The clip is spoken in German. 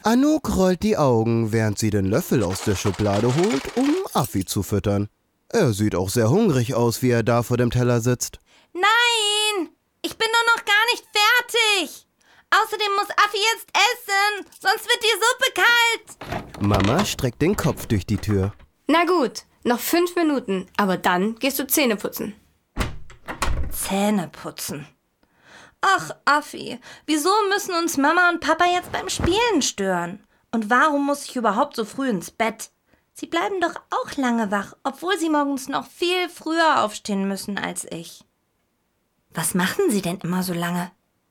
Anouk rollt die Augen, während sie den Löffel aus der Schublade holt, um Affi zu füttern. Er sieht auch sehr hungrig aus, wie er da vor dem Teller sitzt. Nein, ich bin doch noch gar nicht fertig. Außerdem muss Affi jetzt essen, sonst wird die Suppe kalt. Mama streckt den Kopf durch die Tür. Na gut, noch 5 Minuten, aber dann gehst du Zähne putzen. Zähne putzen. Ach, Affi, wieso müssen uns Mama und Papa jetzt beim Spielen stören? Und warum muss ich überhaupt so früh ins Bett? Sie bleiben doch auch lange wach, obwohl sie morgens noch viel früher aufstehen müssen als ich. Was machen sie denn immer so lange?